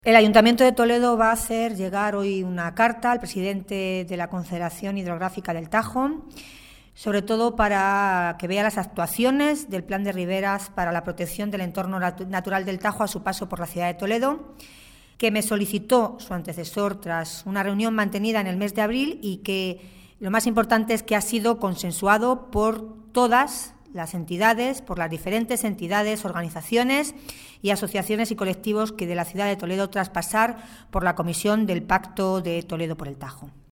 El Ayuntamiento de Toledo va a hacer llegar hoy una carta al presidente de la Confederación Hidrográfica del Tajo, sobre todo para que vea las actuaciones del Plan de Riberas para la protección del entorno natural del Tajo a su paso por la ciudad de Toledo, que me solicitó su antecesor tras una reunión mantenida en el mes de abril y que lo más importante es que ha sido consensuado por todas las entidades, por las diferentes entidades, organizaciones y asociaciones y colectivos que de la ciudad de Toledo tras pasar por la Comisión del Pacto de Toledo por el Tajo.